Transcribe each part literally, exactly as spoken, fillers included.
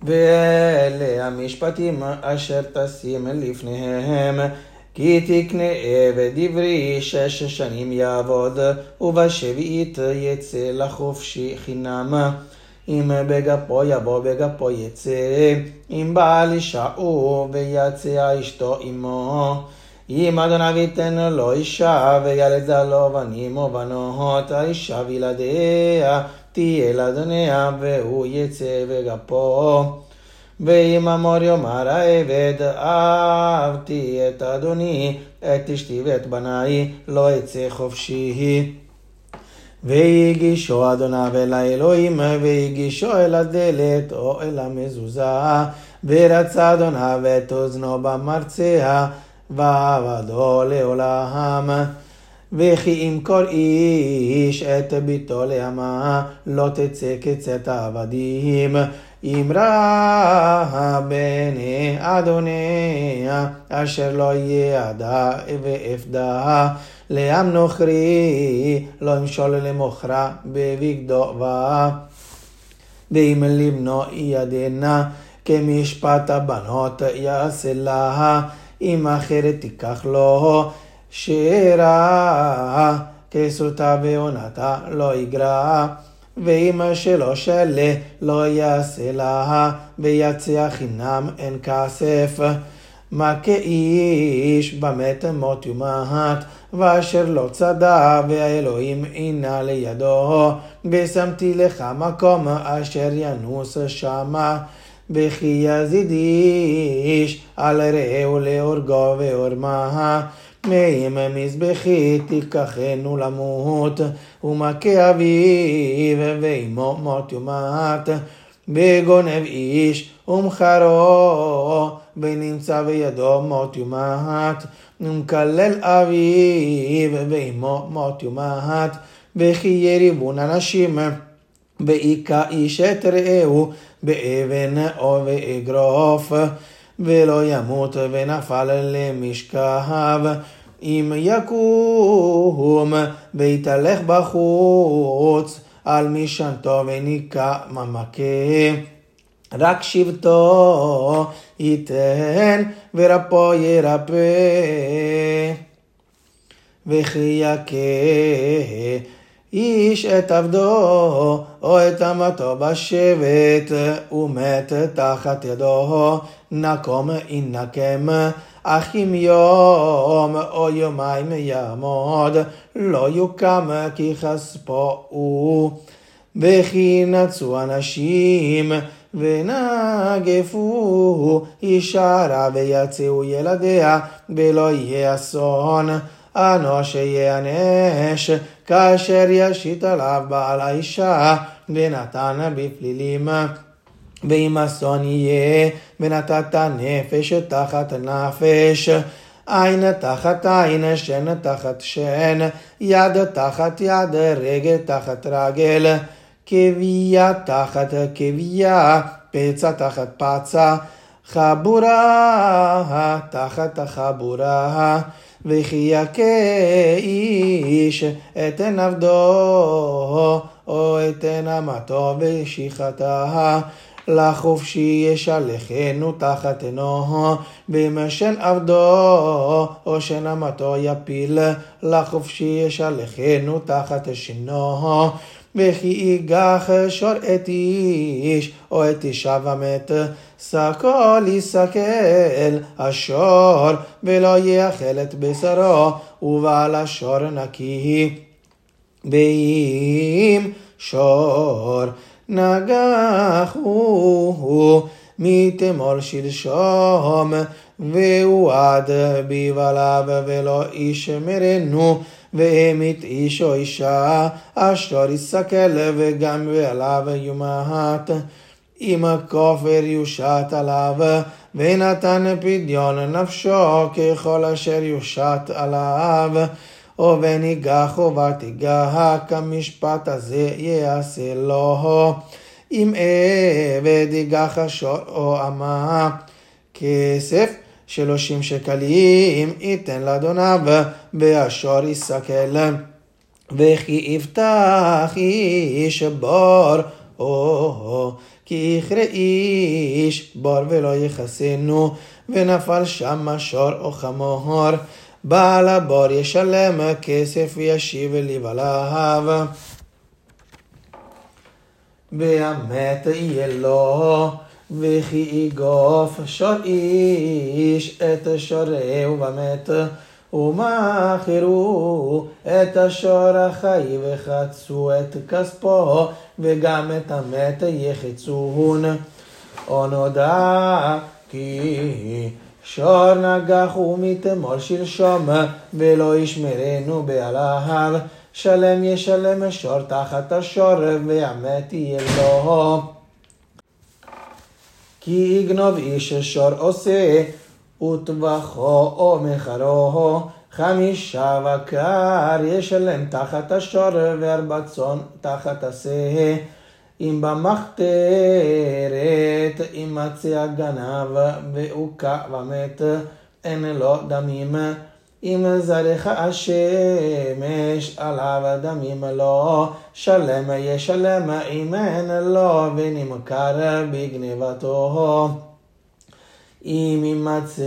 ואלה המשפטים אשר תשים לפניהם, כי תקנה עבד עברי שש שנים יעבוד, ובשביעית יצא לחופשי חינם. אם בגפו יבוא בגפו יצא, אם בעל אישה הוא ויצא אשתו עמו. אם אדוניו ייתן לו אישה וילדה לו בנים ובנות, האישה וילדיה תהיה לאדוניה והוא יצא בגפו. ואם אמור יאמר העבד, אהבתי את אדוני, את אשתי ואת בניי, לא אצא חופשי. והגישו אדוניו אל האלוהים, והגישו אל הדלת או אל המזוזה, ורצה אדוניו את אוזנו במרצע, ועבדו לעולם. וכי ימכור איש את ביתו לאמה, לא תצא כצאת העבדים. אם ראה בני אדוניה, אשר לא יעדה ואפדה, לעם נוכרי, לא ימשול למוכרה בבגדו בה. ואם לבנו ידנה, כמשפט הבנות יעשה לה, אם אחרת תיקח לו, שראה כסותה ועונתה לא יגרע. ואם שלא שלה לא יעשה לה, ויצא חינם אין כסף. מה כאיש במת מות יומת, ואשר לא צדה והאלוהים אינה לידו, ושמתי לך מקום אשר ינוס שמה. וכי יזיד איש על רעהו להורגו ועורמה, מאם מזבחי תיקחנו למות, ומכה אביו ואמו מות יומת. וגונב איש ומכרו, ונמצא בידו מות יומת, ומקלל אביו ואמו מות יומת. וכי יריבון אנשים, והיכה איש את רעהו באבן או באגרוף, ולא ימות ונפל למשכב. אם יקום ויתהלך בחוץ על משענתו וניקה ממכה, רק שבטו ייתן ורפו ירפא. וכי יכה איש את עבדו או את אמתו בשבט, ומת תחת ידו, נקום ינקם. אך אם יום או יומיים יעמוד, לא יוקם כי כספו הוא. וכי נצאו אנשים ונגפו אישה רע, ויצאו ילדיה ולא יהיה אסון. אנוש יענש כאשר ישית עליו בעל האישה ונתן בפלילים. ואם אסון יהיה ונתת נפש תחת נפש, עין תחת עין, שן תחת שן, יד תחת יד, רגל תחת רגל, כביה תחת כביה, פצע תחת פצע, חבורה תחת חבורה. וכי יכה איש את עבדו או את אמתו ושחתה, לחופשי ישלחנו תחת עינו. ואם שן עבדו או שן אמתו יפיל, לחופשי ישלחנו תחת שינו. וכי ייגח שור את איש או את אישה ומת, סקול יסקל השור ולא יאכל את בשרו, ובעל השור נקי. ואם שור נגח הוא מתמול שלשום, והועד בבעליו ולא ישמרנו, והמית איש או אישה, אשר יסקל וגם בעליו יומת. אם הכופר יושת עליו, ונתן פדיון נפשו ככל אשר יושת עליו, או וניגח או ותיגח, כמשפט הזה יעשה לו. אם עבד ייגח שור או אמה, כסף שלושים שקלים ייתן לאדוניו, והשור יסקל. וכי יפתח איש בור כי יכרה איש בר ולא יחסנו, ונפל שם שור או חמור, בעל הבר ישלם כסף וישיב לבעליו. והמת יהיה לו, וכי יגוף שור איש את שורהו ומת, ומכרו את השור החי וחצו את כספו, וגם את המת יחצון. או נודע כי שור נגח ומתמול שלשום, ולא ישמרנו בעליו, שלם ישלם שור תחת השור, והמת יהיה לו. כי יגנוב איש שור עושה, וטבחו או מחרו, חמישה בקר ישלם תחת השור, וארבע צאן תחת השה. אם במחתרת ימצא הגנב והוכה ומת, אין לו דמים. אם זרח השמש עליו דמים לו, שלם ישלם, אם אין לו ונמכר בגנבתו. אם ימצא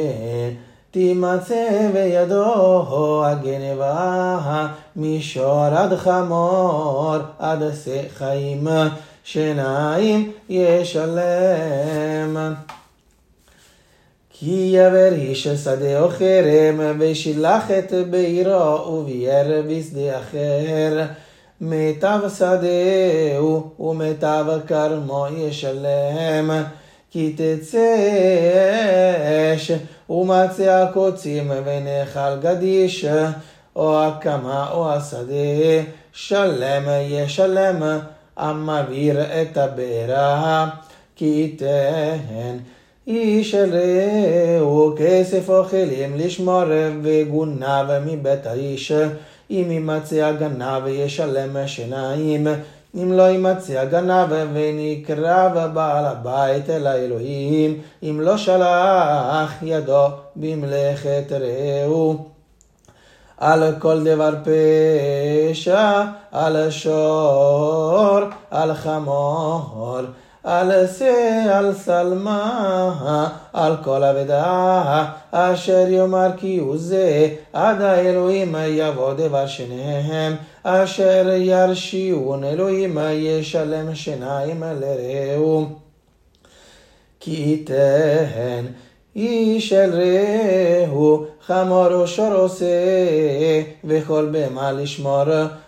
תימצא בידו הגנבה, מישור עד חמור עד שא חיים, שניים ישלם. כי יבר איש שדה או חרם, ושילח את בעירו וביער בשדה אחר, מיטב שדהו ומיטב כרמו ישלם. כי תצא אש ומצא הקוצים ונחל גדיש, או הקמה או השדה, שלם ישלם, המעביר את הבעירה. כי ייתן איש אל רעהו כסף אוכלים לשמור, וגונב מבית האיש. אם ימצא הגנב ישלם שניים, אם לא ימצא הגנב ונקרב בעל הבית אל האלוהים, אם לא שלח ידו במלאכת רעהו. על כל דבר פשע, על שור, על חמור, על שא, על שלמה, על כל אבדה, אשר יאמר כי הוא זה, עד האלוהים יבוא דבר שניהם, אשר ירשיעון אלוהים ישלם שניים לרעהו. כי ייתן איש אל רעהו חמור או שור עושה, וכל בהמה לשמור,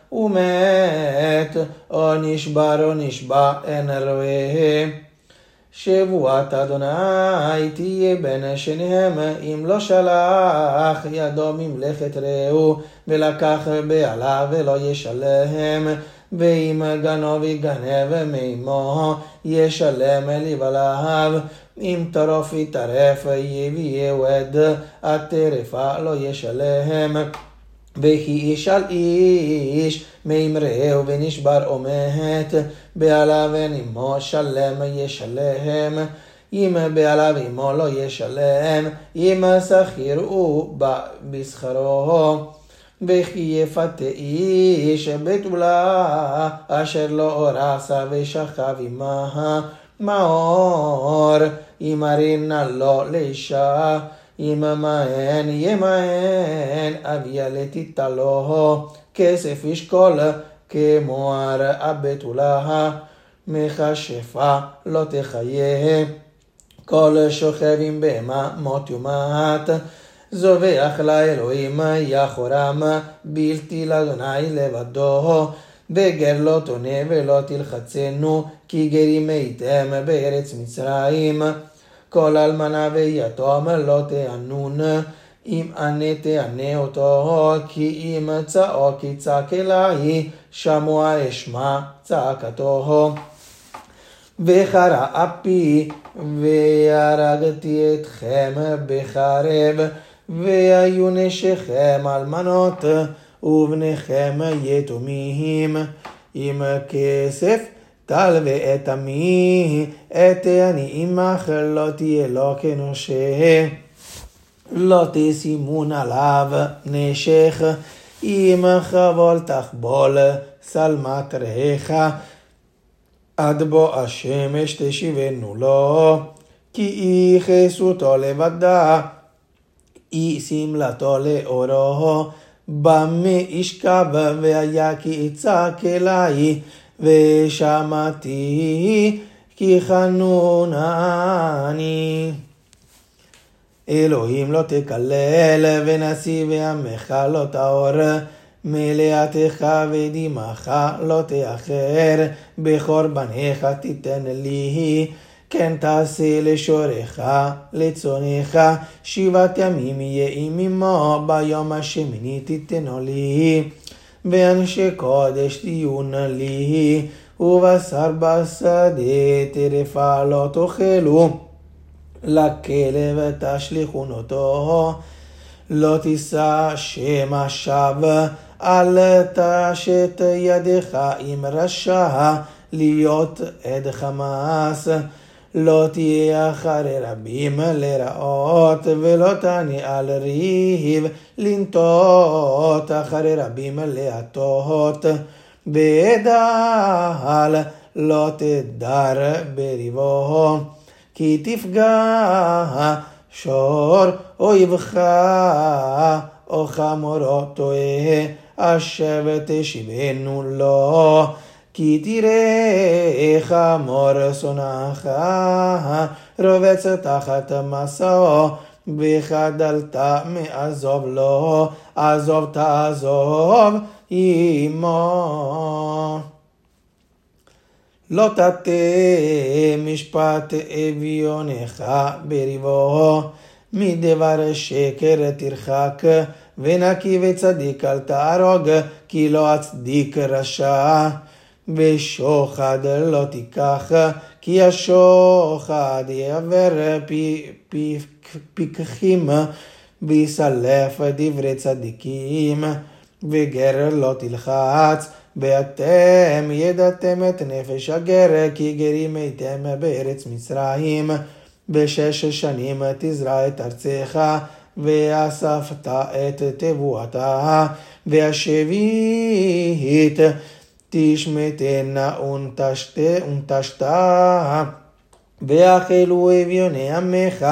ומת או נשבר או נשבע אין רואה. שבועת אדוני תהיה בין שניהם, אם לא שלח ידו ממלאכת רעהו, ולקח בעלה ולא ישלם. ואם גנוב יגנב מעמו, ישלם לבעליו. אם טרוף יטרף יביאהו עד, הטרפה לא ישלם. וכי ישאל איש מאמרהו ונשבר או מת, בעלה ועמו שלם ישלם. אם בעלה ועמו לא ישלם, אם שכיר הוא בשכרו. וכי יפתה איש בתולה אשר לא אורסה ושכב עמה, מאור ימרנה לו לאישה. יממן יממן אביה לתיתה לו, כסף ישקול כמוהר הבתולה, מכשפה לא תחיה. כל שוכב עם בהמה מות יומת, זובח לאלוהים יחורם, בלתי לאדוני לבדו. וגר לא תונה ולא תלחצנו, כי גרים הייתם בארץ מצרים. כל אלמנה ויתום לא תענון, אם ענה תענה אותו, כי אם צעוק יצעק אלי, שמוע אשמע צעקתו. וחרה אפי והרגתי אתכם בחרב, והיו נשיכם אלמנות ובניכם יתומים. עם כסף טל ואת עמי, את אני עמך לא תהיה לו כנושה. לא תשימון עליו נשך, אם חבול תחבול שלמת רעך. עד בוא השמש תשיבנו לו, כי היא חסותו לבדה, היא שמלתו לאורו, במה ישכב והיה כי יצעק אליי, ושמעתי כי חנונני. אלוהים לא תקלל, ונשיא ועמך לא תאור, מלאתך ודמעך לא תאחר, בכור בניך תיתן לי, כן תעשה לשורך, לצונך, שבעת ימים יהיה עמו, ביום השמיני תיתנו לי, ואנשי קודש תהיון לי, ובשר בשדה טרפה לא תאכלו, לכלב תשליכון אותו, לא תישא שם שווא, אל תשת ידך עם רשע, להיות עד חמאס, לא תהיה אחרי רבים לרעות, ולא תענה על ריב, לנטות אחרי רבים להטות, בדל לא תדר בריבו, כי תפגע שור אויבך, או חמורו טועה, השבט תשיבנו לו, כי תראה חמור שונאך, רובץ תחת מסעו, וחדלת מעזוב לו, עזוב תעזוב עמו. לא תטה משפט אביונך בריבו, מדבר שקר תרחק, ונקי וצדיק אל תהרוג, כי לא הצדיק רשע. ושוחד לא תיקח, כי השוחד יעבר פיקחים, ויסלף דברי צדיקים. וגר לא תלחץ, ואתם ידעתם את נפש הגר, כי גרים הייתם בארץ מצרים. בשש שנים תזרע את ארצך, ואספת את תבואתה, והשביעית תשמטנה ונטשתה, ואכלו אביוני עמך,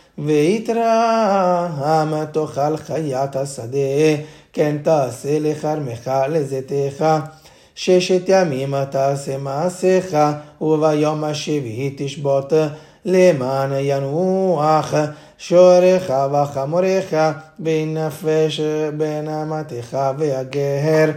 ויתרם תאכל חיית השדה, כן תעשה לכרמך לזיתך. ששת ימים תעשה מעשיך, וביום השביעי תשבות, למען ינוח שורך וחמורך, בין נפש בין אמתך והגר,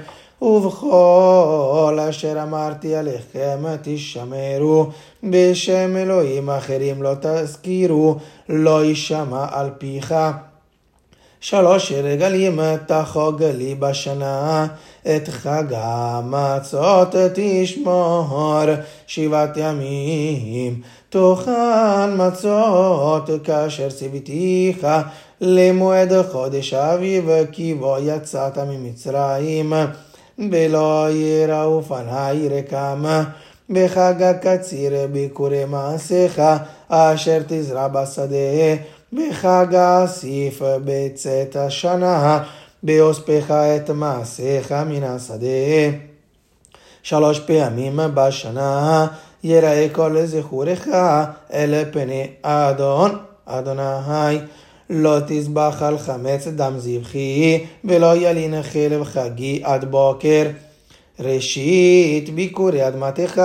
ובכל אשר אמרתי עליכם תשמרו, בשם אלוהים אחרים לא תזכירו, לא יישמע על פיך. שלוש רגלים תחוג לי בשנה, את חג המצות תשמור, שבעת ימים תאכל מצות, כאשר ציוויתיך למועד חודש אביב, כי בו יצאת ממצרים, ולא יראו פני רקם. בחג הקציר ביקורי מעשיך, אשר תזרע בשדה, בחג האסיף בצאת השנה, באוספך את מעשיך מן השדה. שלוש פעמים בשנה יראה כל זכורך אל פני אדון אדוני. לא תזבח על חמץ דם זבחי, ולא ילין חלב חגי עד בוקר. ראשית ביקורי אדמתך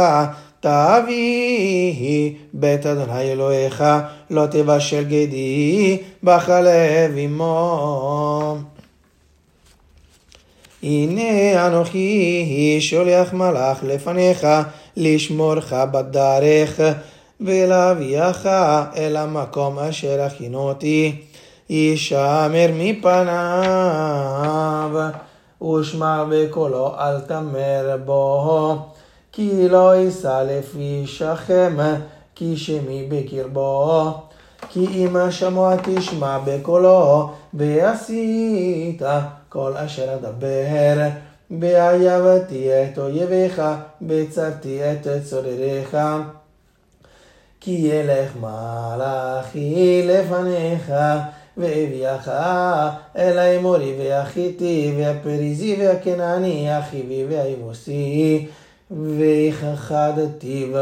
תביא בית אדוני אלוהיך, לא תבשל גדי בחלב עמו. הנה אנוכי שולח מלאך לפניך, לשמורך בדרך, ולהביאך אל המקום אשר הכינותי. ישמר מפניו, ושמע בקולו אל תמר בו, כי לא יישא לפי שכם, כי שמי בקרבו. כי אם שמוע תשמע בקולו, ועשית כל אשר אדבר, בהיבתי את אויביך, בצרתי את צורריך. כי ילך מלאכי לפניך, והביאך אל האמורי והחיתי והפריזי והכנעני, החיבי והיבוסי, ויחד טיב.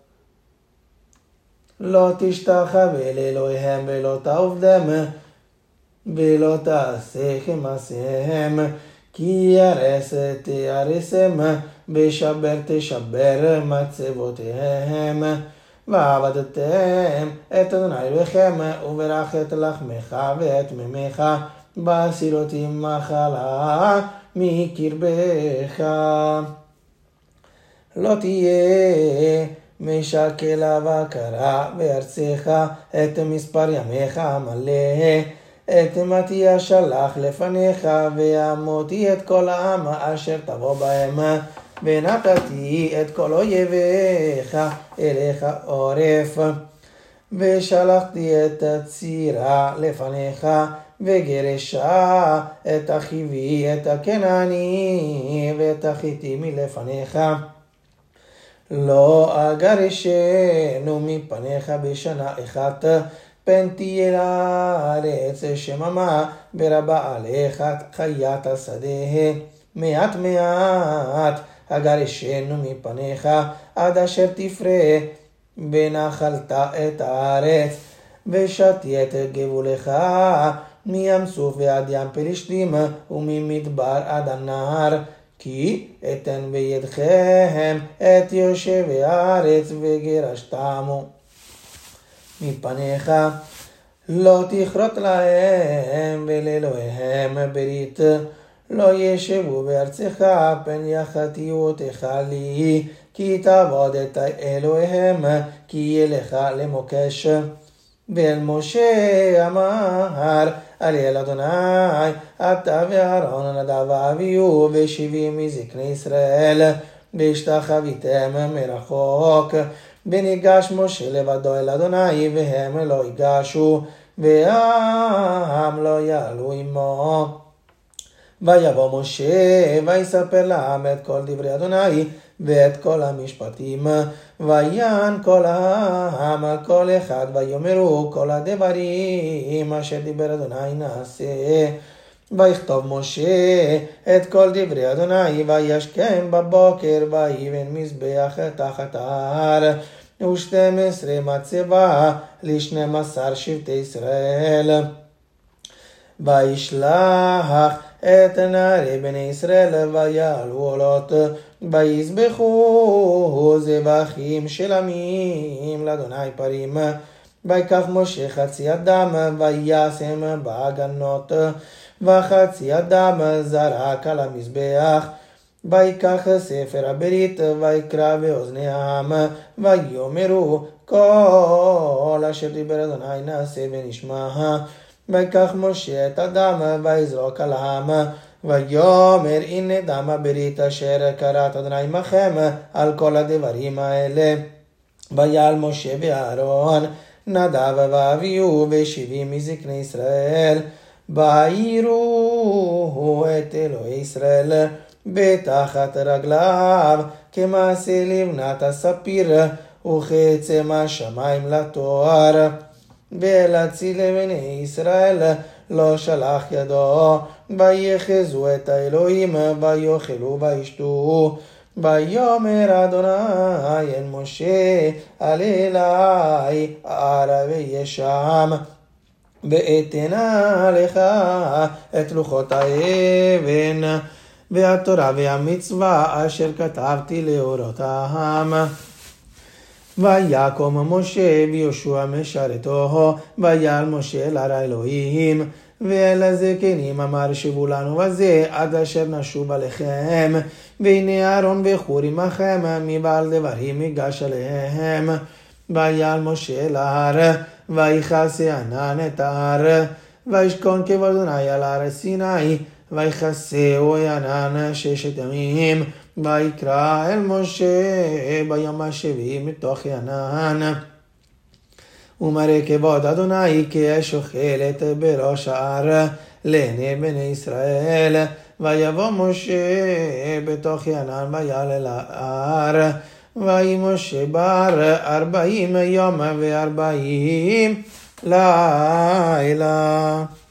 לא תשתחווה לאלוהיהם ולא תעבדם ולא תעשה כמעשיהם, כי ירס תירסם ושבר תשבר מצבותיהם. ועבדתם את אדוני אלוהיכם וברכת לחמך ואת מימיך בסילות מחלה מקרבך. לא תהיה משקל ובקרה בארצך את מספר ימיך המלא, את מתי אשלח לפניך ואמותי את כל העם אשר תבוא בהם, ונתתי את כל אויביך אליך עורף, ושלחתי את הצירה לפניך וגרשה את החיבי את הכנעני ואת החיתי מלפניך. לא אגרשנו מפניך בשנה אחת, פן תהיה לארץ שממה ברבה עליך חיית השדה. מעט מעט אגרשנו מפניך עד אשר תפרה ונחלת את הארץ, ושתי את גבולך מים סוף ועד ים פלישתים וממדבר עד הנהר, כי אתן בידכם את יושבי הארץ וגירשתמו מפניך. לא תכרות להם ולאלוהיהם ברית, לא ישבו בארצך פן יחתיותך לי, כי תעבוד את אלוהיהם כי יהיה לך למוקש. ואל משה אמר אל אדוני אתה ואהרון נדב ואביהו ושבעים מזקני ישראל, והשתחוויתם מרחוק. וניגש משה לבדו אל אדוני והם לא ייגשו והעם לא יעלו עמו. ויבוא משה ויספר לעם את כל דברי אדוני ואת כל המשפטים, ויען כל העם כל אחד ויאמרו כל הדברים אשר דיבר אדוני נעשה. ויכתוב משה את כל דברי אדוני וישכם בבוקר ויבן מזבח תחת ההר, ושתים עשרה מצבה לשנים עשר שבטי ישראל. וישלח את נערי בני ישראל ויעלו עולות ויזבחו זבחים שלמים לאדוני פרים. ויקח משה חצי אדם וישם בעגנות, וחצי אדם זרק על המזבח. ויקח ספר הברית ויקרא באוזני העם ויאמרו כל אשר דיבר אדוני נעשה ונשמע. ויקח משה את הדם ויזרוק על העם ויאמר הנה דם הברית אשר כרת אדוני עמכם על כל הדברים האלה. ויעל משה ואהרון נדב ואביהו ושבעים מזקני ישראל, ויראו את אלוהי ישראל בתחת רגליו כמעשה לבנת הספיר וכעצם השמיים לתואר. ולהציל לבני ישראל לא שלח ידו, ויחזו את האלוהים ויאכלו וישתו. ויאמר אדוני אל משה אל אלי ארא וישם, ואתנה לך את לוחות האבן והתורה והמצווה אשר כתבתי להורותם. ויקום משה ויהושע משרתו, ויעל משה אל הר האלוהים ואל הזקנים אמר שבו לנו בזה עד אשר נשוב עליכם, והנה אהרון וחור עמכם מבעל דברים ייגש עליהם. ויעל משה אל ההר ויכסה ענן את ההר, וישכון כבוד אדוני על הר סיני, ויכסהו ענן ששת ימים. ויקרא אל משה ביום השביעי מתוך ענן, ומראה כבוד אדוני כאש אוכלת בראש ההר לעיני בני ישראל. ויבוא משה בתוך ענן ויעל אל ההר, ויהי משה בהר ארבעים יום וארבעים לילה.